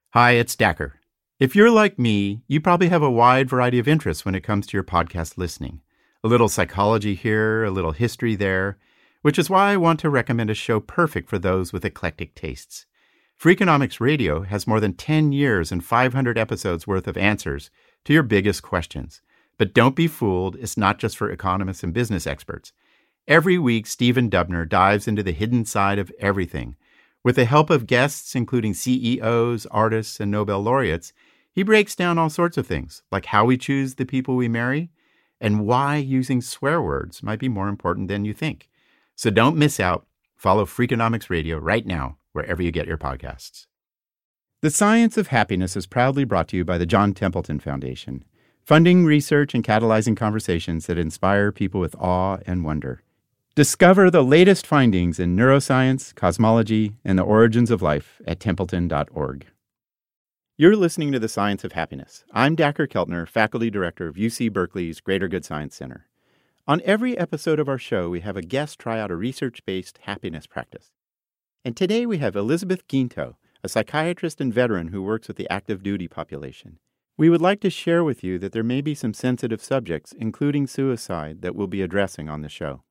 Hi, it's Dacker. If you're like me, you probably have a wide variety of interests when it comes to your podcast listening. A little psychology here, a little history there, which is why I want to recommend a show perfect for those with eclectic tastes. Freakonomics Radio has more than 10 years and 500 episodes worth of answers to your biggest questions. But don't be fooled, it's not just for economists and business experts. Every week, Stephen Dubner dives into the hidden side of everything. With the help of guests, including CEOs, artists, and Nobel laureates, he breaks down all sorts of things, like how we choose the people we marry and why using swear words might be more important than you think. So don't miss out. Follow Freakonomics Radio right now, wherever you get your podcasts. The Science of Happiness is proudly brought to you by the John Templeton Foundation, funding research and catalyzing conversations that inspire people with awe and wonder. Discover the latest findings in neuroscience, cosmology, and the origins of life at templeton.org. You're listening to The Science of Happiness. I'm Dacker Keltner, Faculty Director of UC Berkeley's Greater Good Science Center. On every episode of our show, we have a guest try out a research-based happiness practice. And today we have Elizabeth Guinto, a psychiatrist and veteran who works with the active duty population. We would like to share with you that there may be some sensitive subjects, including suicide, that we'll be addressing on the show.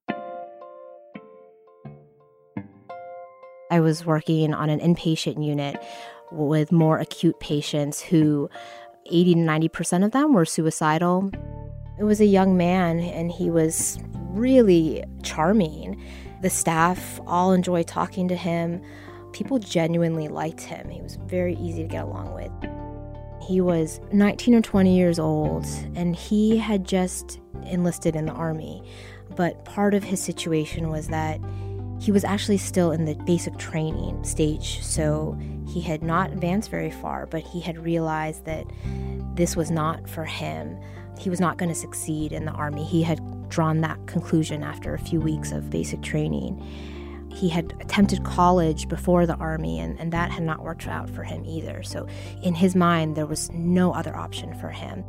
I was working on an inpatient unit with more acute patients who 80 to 90% of them were suicidal. It was a young man, and he was really charming. The staff all enjoyed talking to him. People genuinely liked him. He was very easy to get along with. He was 19 or 20 years old, and he had just enlisted in the Army. But part of his situation was that he was actually still in the basic training stage, so he had not advanced very far, but he had realized that this was not for him. He was not going to succeed in the Army. He had drawn that conclusion after a few weeks of basic training. He had attempted college before the Army, and that had not worked out for him either. So in his mind, there was no other option for him.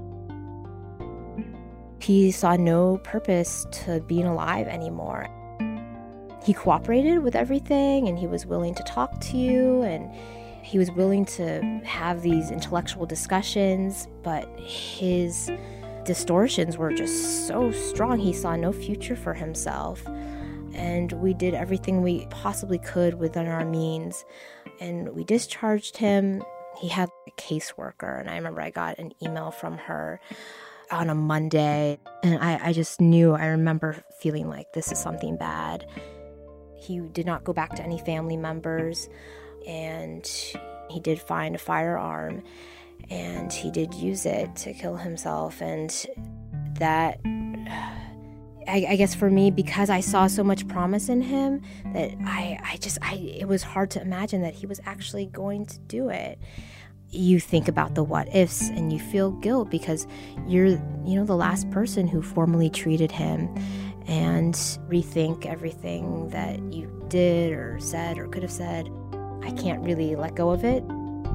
He saw no purpose to being alive anymore. He cooperated with everything, and he was willing to talk to you, and he was willing to have these intellectual discussions, but his distortions were just so strong. He saw no future for himself, and we did everything we possibly could within our means, and we discharged him. He had a caseworker, and I remember I got an email from her on a Monday, and I remember feeling like this is something bad. He did not go back to any family members, and he did find a firearm, and he did use it to kill himself. And that, I guess for me, because I saw so much promise in him, that it was hard to imagine that he was actually going to do it. You think about the what ifs, and you feel guilt because you're, the last person who formally treated him, and rethink everything that you did or said or could have said. I can't really let go of it.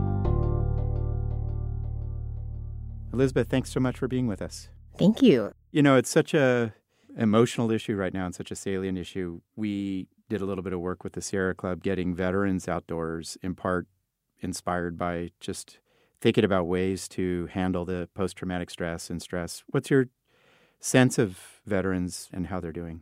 Elizabeth, thanks so much for being with us. Thank you. It's such a emotional issue right now and such a salient issue. We did a little bit of work with the Sierra Club getting veterans outdoors, in part inspired by just thinking about ways to handle the post-traumatic stress and stress. What's your sense of veterans and how they're doing?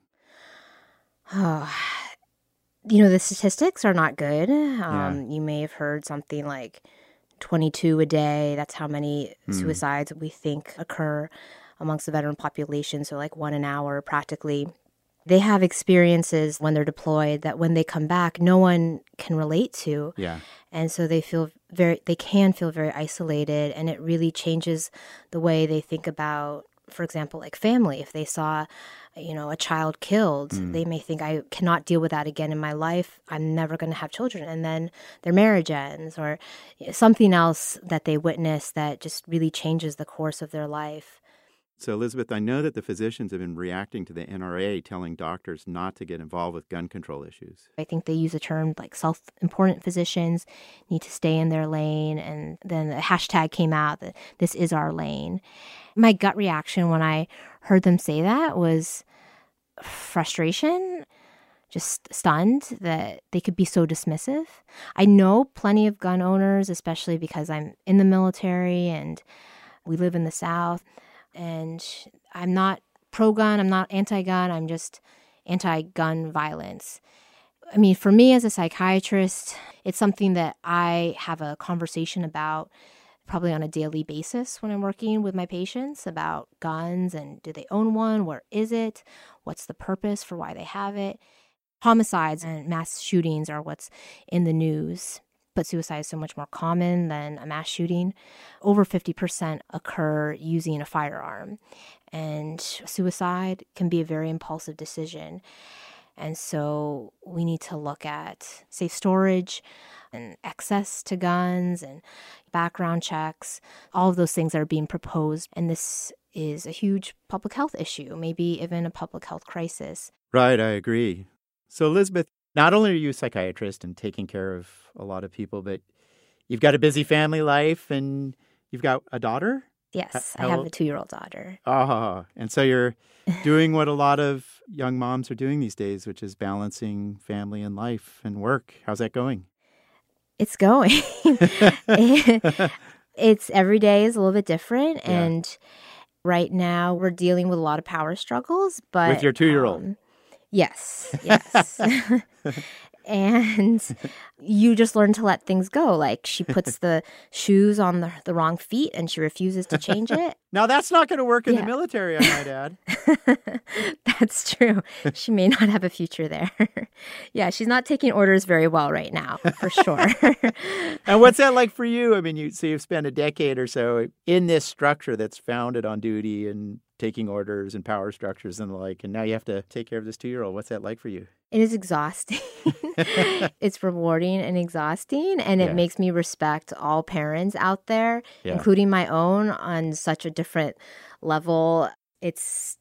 The statistics are not good. You may have heard something like 22 a day. That's how many suicides we think occur amongst the veteran population. So like 1 an hour practically. They have experiences when they're deployed that when they come back, no one can relate to. Yeah. And so they can feel very isolated, and it really changes the way they think about, for example, like family. If they saw, a child killed, they may think, I cannot deal with that again in my life. I'm never going to have children. And then their marriage ends, or something else that they witness that just really changes the course of their life. So, Elizabeth, I know that the physicians have been reacting to the NRA telling doctors not to get involved with gun control issues. I think they use a term like self-important physicians need to stay in their lane. And then the hashtag came out that this is our lane. My gut reaction when I heard them say that was frustration. just stunned that they could be so dismissive. I know plenty of gun owners, especially because I'm in the military and we live in the South. And I'm not pro-gun, I'm not anti-gun, I'm just anti-gun violence. I mean, for me as a psychiatrist, it's something that I have a conversation about probably on a daily basis when I'm working with my patients about guns and do they own one? Where is it? What's the purpose for why they have it? Homicides and mass shootings are what's in the news, but suicide is so much more common than a mass shooting. Over 50% occur using a firearm, and suicide can be a very impulsive decision. And so we need to look at safe storage and access to guns and background checks, all of those things that are being proposed. And this is a huge public health issue, maybe even a public health crisis. Right, I agree. So, Elizabeth, not only are you a psychiatrist and taking care of a lot of people, but you've got a busy family life and you've got a daughter? Yes, I have a 2-year-old daughter. And so you're doing what a lot of young moms are doing these days, which is balancing family and life and work. How's that going? It's going. It's every day is a little bit different. Yeah. And right now we're dealing with a lot of power struggles. But with your 2-year-old? Yes. And you just learn to let things go. Like she puts the shoes on the wrong feet and she refuses to change it. Now, that's not going to work in the military, I might add. That's true. She may not have a future there. Yeah, she's not taking orders very well right now, for sure. And what's that like for you? I mean, you've spent a decade or so in this structure that's founded on duty and taking orders and power structures and the like, and now you have to take care of this 2-year-old. What's that like for you? It is exhausting. It's rewarding and exhausting, and it makes me respect all parents out there, including my own, on such a different level. It's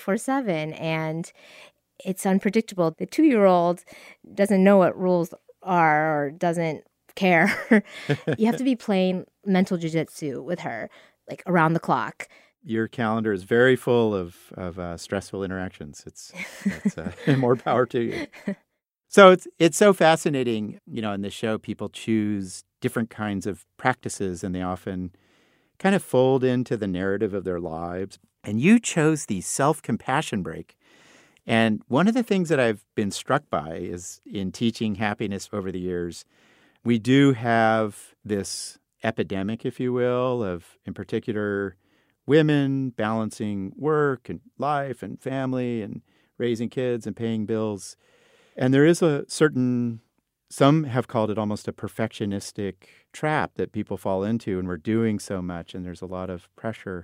24/7, and it's unpredictable. The 2-year-old doesn't know what rules are or doesn't care. You have to be playing mental jiu-jitsu with her, like around the clock. Your calendar is very full of stressful interactions. It's more power to you. So it's so fascinating, in this show, people choose different kinds of practices and they often kind of fold into the narrative of their lives. And you chose the self-compassion break. And one of the things that I've been struck by is in teaching happiness over the years, we do have this epidemic, if you will, of, in particular, women balancing work and life and family and raising kids and paying bills. And there is a certain, some have called it almost a perfectionistic trap that people fall into, and we're doing so much and there's a lot of pressure.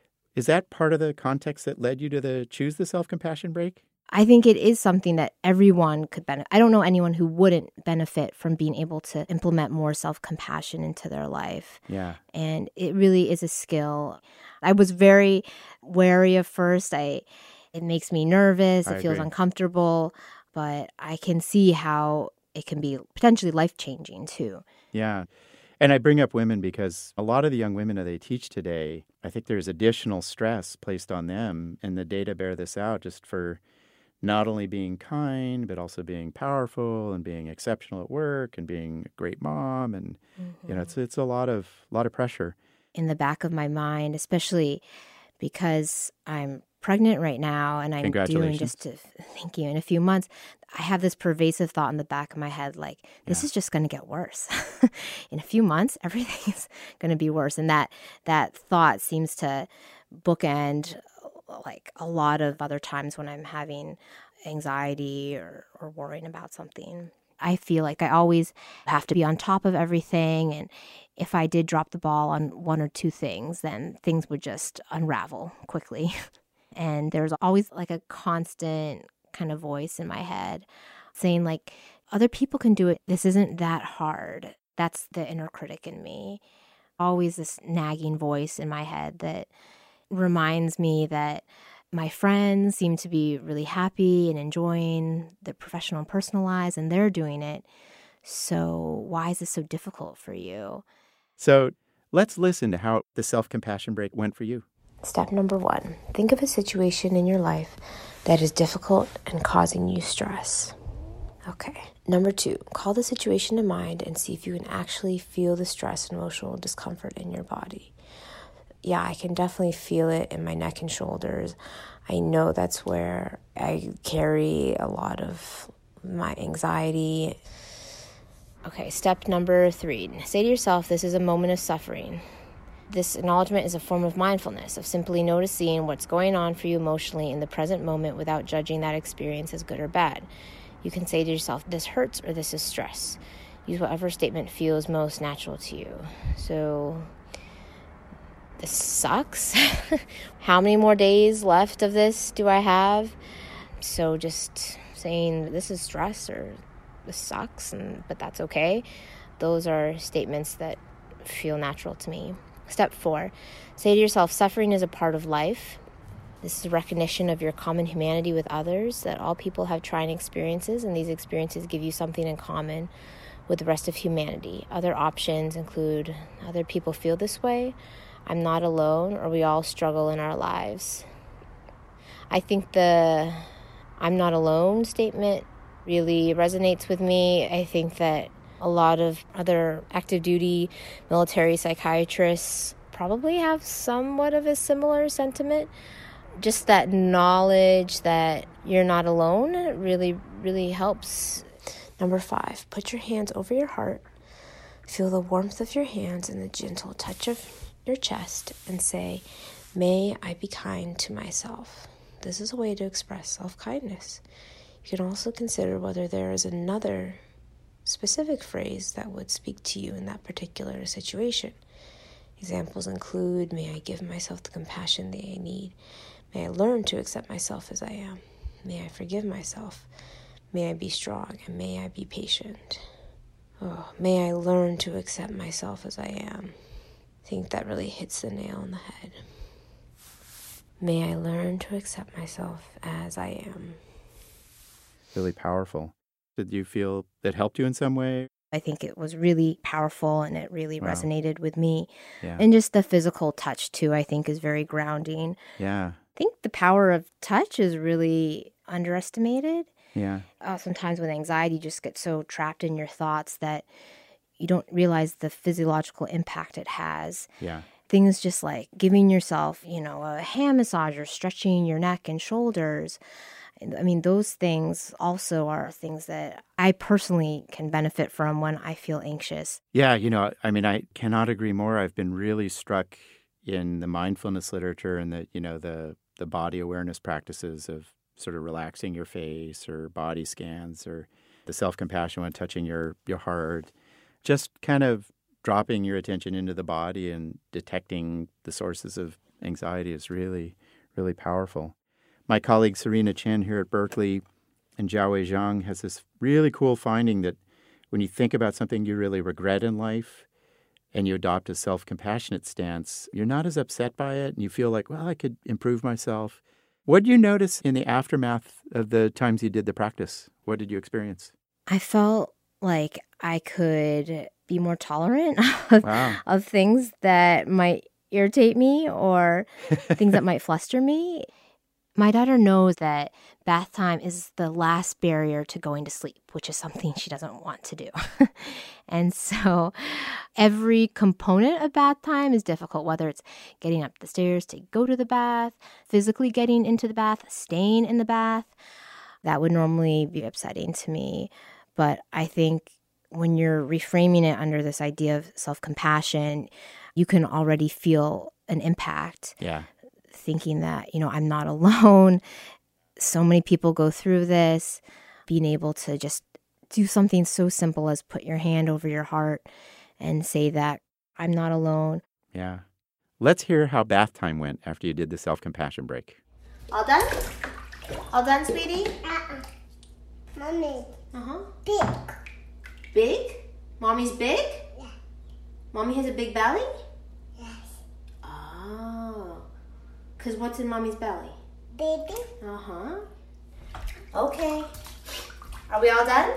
Is that part of the context that led you to choose the self-compassion break? I think it is something that everyone could benefit. I don't know anyone who wouldn't benefit from being able to implement more self-compassion into their life. Yeah. And it really is a skill. I was very wary at first. It makes me nervous. It feels uncomfortable. But I can see how it can be potentially life-changing too. Yeah. And I bring up women because a lot of the young women that they teach today, I think there's additional stress placed on them. And the data bear this out just for not only being kind, but also being powerful and being exceptional at work and being a great mom. And, it's a lot of pressure. In the back of my mind, especially because I'm pregnant right now and I'm doing thank you, in a few months, I have this pervasive thought in the back of my head, like, this is just going to get worse. In a few months, everything's going to be worse. And that thought seems to bookend like a lot of other times when I'm having anxiety or worrying about something. I feel like I always have to be on top of everything. And if I did drop the ball on one or two things, then things would just unravel quickly. And there's always like a constant kind of voice in my head saying like, other people can do it. This isn't that hard. That's the inner critic in me. Always this nagging voice in my head that reminds me that my friends seem to be really happy and enjoying their professional and personal lives, and they're doing it. So why is this so difficult for you? So let's listen to how the self-compassion break went for you. Step number 1, think of a situation in your life that is difficult and causing you stress. Okay. Number 2, call the situation to mind and see if you can actually feel the stress and emotional discomfort in your body. Yeah, I can definitely feel it in my neck and shoulders. I know that's where I carry a lot of my anxiety. Okay, step number 3. Say to yourself, this is a moment of suffering. This acknowledgement is a form of mindfulness, of simply noticing what's going on for you emotionally in the present moment without judging that experience as good or bad. You can say to yourself, this hurts or this is stress. Use whatever statement feels most natural to you. So, this sucks. How many more days left of this do I have? So just saying this is stress or this sucks, but that's okay. Those are statements that feel natural to me. Step 4, say to yourself, suffering is a part of life. This is a recognition of your common humanity with others, that all people have trying experiences, and these experiences give you something in common with the rest of humanity. Other options include other people feel this way, I'm not alone, or we all struggle in our lives. I think the I'm not alone statement really resonates with me. I think that a lot of other active duty military psychiatrists probably have somewhat of a similar sentiment. Just that knowledge that you're not alone really, really helps. Number 5, put your hands over your heart. Feel the warmth of your hands and the gentle touch of your chest and say, may I be kind to myself. This is a way to express self-kindness. You can also consider whether there is another specific phrase that would speak to you in that particular situation. Examples include, may I give myself the compassion that I need. May I learn to accept myself as I am. May I forgive myself. May I be strong, and may I be patient. Oh, may I learn to accept myself as I am. I think that really hits the nail on the head. May I learn to accept myself as I am. Really powerful. Did you feel that helped you in some way? I think it was really powerful and it really Wow. resonated with me. Yeah. And just the physical touch, too, I think is very grounding. Yeah. I think the power of touch is really underestimated. Yeah. Sometimes with anxiety, you just get so trapped in your thoughts that you don't realize the physiological impact it has. Yeah. Things just like giving yourself, a hand massage or stretching your neck and shoulders. I mean, those things also are things that I personally can benefit from when I feel anxious. Yeah, I cannot agree more. I've been really struck in the mindfulness literature and the body awareness practices of sort of relaxing your face or body scans or the self-compassion when touching your heart. Just kind of dropping your attention into the body and detecting the sources of anxiety is really, really powerful. My colleague Serena Chen here at Berkeley and Jiawei Zhang has this really cool finding that when you think about something you really regret in life and you adopt a self-compassionate stance, you're not as upset by it and you feel like, well, I could improve myself. What did you notice in the aftermath of the times you did the practice? What did you experience? I felt like I could be more tolerant of things that might irritate me or things that might fluster me. My daughter knows that bath time is the last barrier to going to sleep, which is something she doesn't want to do. And so every component of bath time is difficult, whether it's getting up the stairs to go to the bath, physically getting into the bath, staying in the bath. That would normally be upsetting to me. But I think when you're reframing it under this idea of self-compassion, you can already feel an impact. Yeah. Thinking that, I'm not alone. So many people go through this. Being able to just do something so simple as put your hand over your heart and say that I'm not alone. Yeah. Let's hear how bath time went after you did the self-compassion break. All done? All done, sweetie? Mommy. Big. Big? Mommy's big? Yeah. Mommy has a big belly? Yes. Oh. Because what's in Mommy's belly? Baby. Uh-huh. Okay. Are we all done?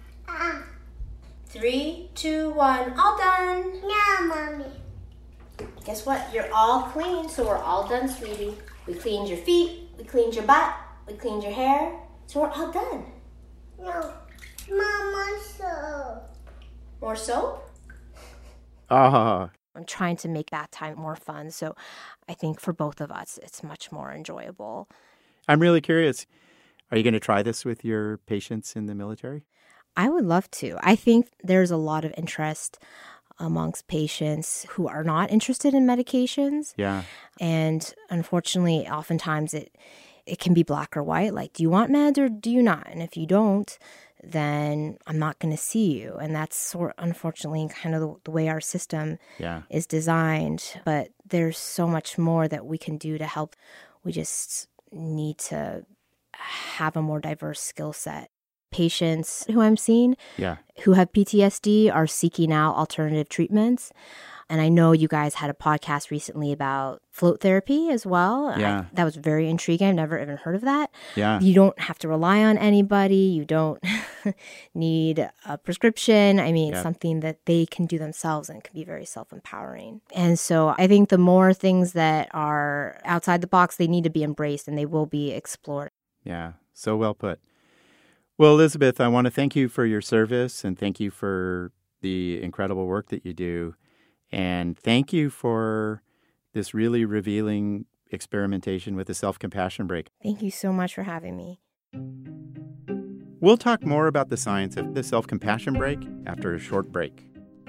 3, 2, 1. All done. No, Mommy. Guess what? You're all clean, so we're all done, sweetie. We cleaned your feet. We cleaned your butt. We cleaned your hair. So we're all done. No. Mama, so. More soap? Ah, I'm trying to make that time more fun. So I think for both of us, it's much more enjoyable. I'm really curious. Are you going to try this with your patients in the military? I would love to. I think there's a lot of interest amongst patients who are not interested in medications. Yeah. And unfortunately, oftentimes it can be black or white. Like, do you want meds or do you not? And if you don't, then I'm not going to see you. And that's unfortunately kind of the way our system is designed. But there's so much more that we can do to help. We just need to have a more diverse skill set. Patients who I'm seeing who have PTSD are seeking out alternative treatments. And I know you guys had a podcast recently about float therapy as well. Yeah. That was very intriguing. I've never even heard of that. Yeah. You don't have to rely on anybody. You don't need a prescription. I mean, it's something that they can do themselves and can be very self-empowering. And so I think the more things that are outside the box, they need to be embraced and they will be explored. Yeah, so well put. Well, Elizabeth, I want to thank you for your service and thank you for the incredible work that you do. And thank you for this really revealing experimentation with the self-compassion break. Thank you so much for having me. We'll talk more about the science of the self-compassion break after a short break.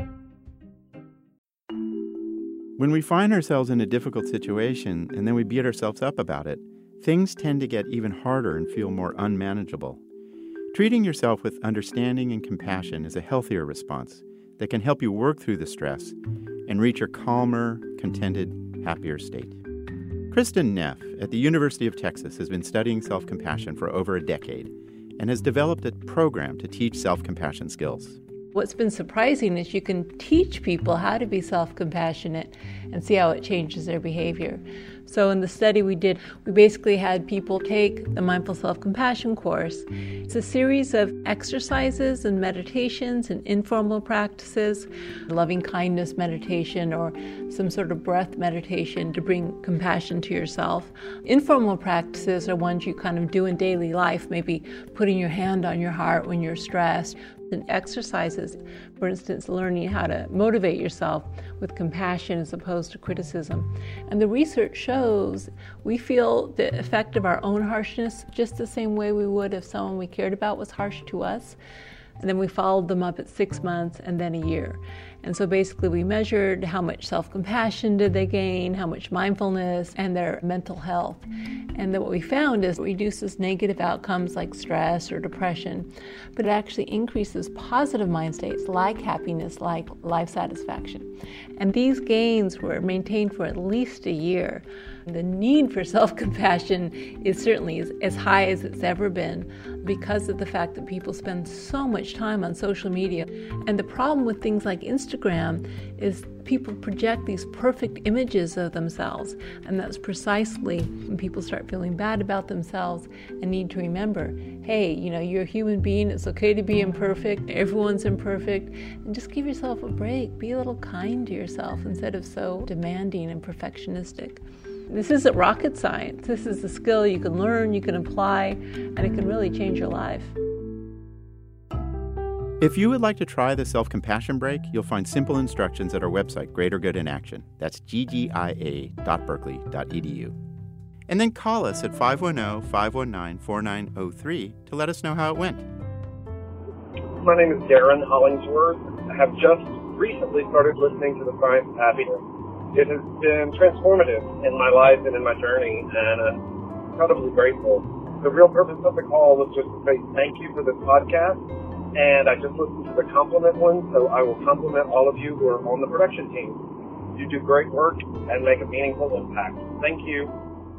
When we find ourselves in a difficult situation and then we beat ourselves up about it, things tend to get even harder and feel more unmanageable. Treating yourself with understanding and compassion is a healthier response that can help you work through the stress and reach a calmer, contented, happier state. Kristen Neff at the University of Texas has been studying self-compassion for over a decade and has developed a program to teach self-compassion skills. What's been surprising is you can teach people how to be self-compassionate and see how it changes their behavior. So in the study we did, we basically had people take the Mindful Self-Compassion course. It's a series of exercises and meditations and informal practices, loving kindness meditation or some sort of breath meditation to bring compassion to yourself. Informal practices are ones you kind of do in daily life, maybe putting your hand on your heart when you're stressed. And exercises, for instance, learning how to motivate yourself with compassion as opposed to criticism. And the research shows we feel the effect of our own harshness just the same way we would if someone we cared about was harsh to us. And then we followed them up at 6 months and then a year. And so basically we measured how much self-compassion did they gain, how much mindfulness, and their mental health. And then what we found is it reduces negative outcomes like stress or depression, but it actually increases positive mind states like happiness, like life satisfaction. And these gains were maintained for at least a year. The need for self-compassion is certainly as high as it's ever been because of the fact that people spend so much time on social media. And the problem with things like Instagram is people project these perfect images of themselves. And that's precisely when people start feeling bad about themselves and need to remember, hey, you're a human being. It's okay to be imperfect. Everyone's imperfect. And just give yourself a break. Be a little kind to yourself instead of so demanding and perfectionistic. This isn't rocket science. This is a skill you can learn, you can apply, and it can really change your life. If you would like to try the self-compassion break, you'll find simple instructions at our website, Greater Good in Action. That's ggia.berkeley.edu. And then call us at 510-519-4903 to let us know how it went. My name is Darren Hollingsworth. I have just recently started listening to The Science of Happiness. It has been transformative in my life and in my journey, and I'm incredibly grateful. The real purpose of the call was just to say thank you for this podcast, and I just listened to the compliment one, so I will compliment all of you who are on the production team. You do great work and make a meaningful impact. Thank you.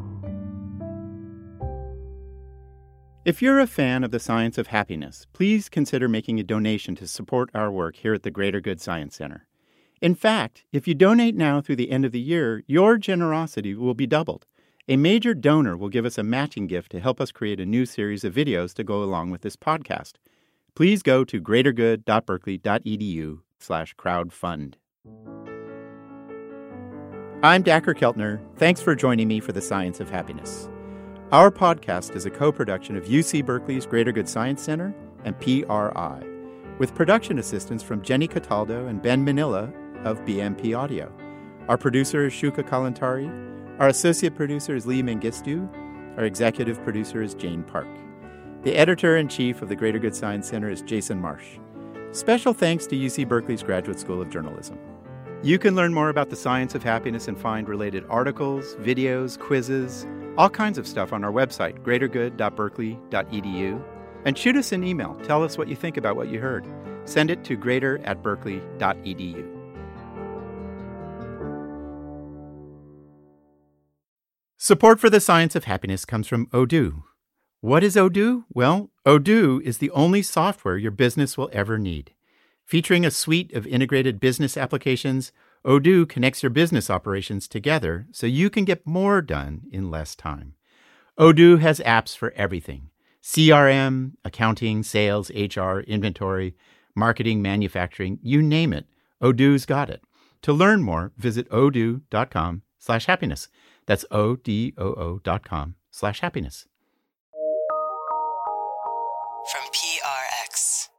If you're a fan of the science of happiness, please consider making a donation to support our work here at the Greater Good Science Center. In fact, if you donate now through the end of the year, your generosity will be doubled. A major donor will give us a matching gift to help us create a new series of videos to go along with this podcast. Please go to greatergood.berkeley.edu/crowdfund. I'm Dacher Keltner. Thanks for joining me for The Science of Happiness. Our podcast is a co-production of UC Berkeley's Greater Good Science Center and PRI, with production assistance from Jenny Cataldo and Ben Manila of BMP Audio. Our producer is Shuka Kalantari. Our associate producer is Lee Mengistu. Our executive producer is Jane Park. The editor-in-chief of the Greater Good Science Center is Jason Marsh. Special thanks to UC Berkeley's Graduate School of Journalism. You can learn more about the science of happiness and find related articles, videos, quizzes, all kinds of stuff on our website, greatergood.berkeley.edu. And shoot us an email. Tell us what you think about what you heard. Send it to greater@berkeley.edu. Support for the science of happiness comes from Odoo. What is Odoo? Well, Odoo is the only software your business will ever need. Featuring a suite of integrated business applications, Odoo connects your business operations together so you can get more done in less time. Odoo has apps for everything: CRM, accounting, sales, HR, inventory, marketing, manufacturing, you name it. Odoo's got it. To learn more, visit odoo.com/happiness. That's odoo.com/happiness. From PRX.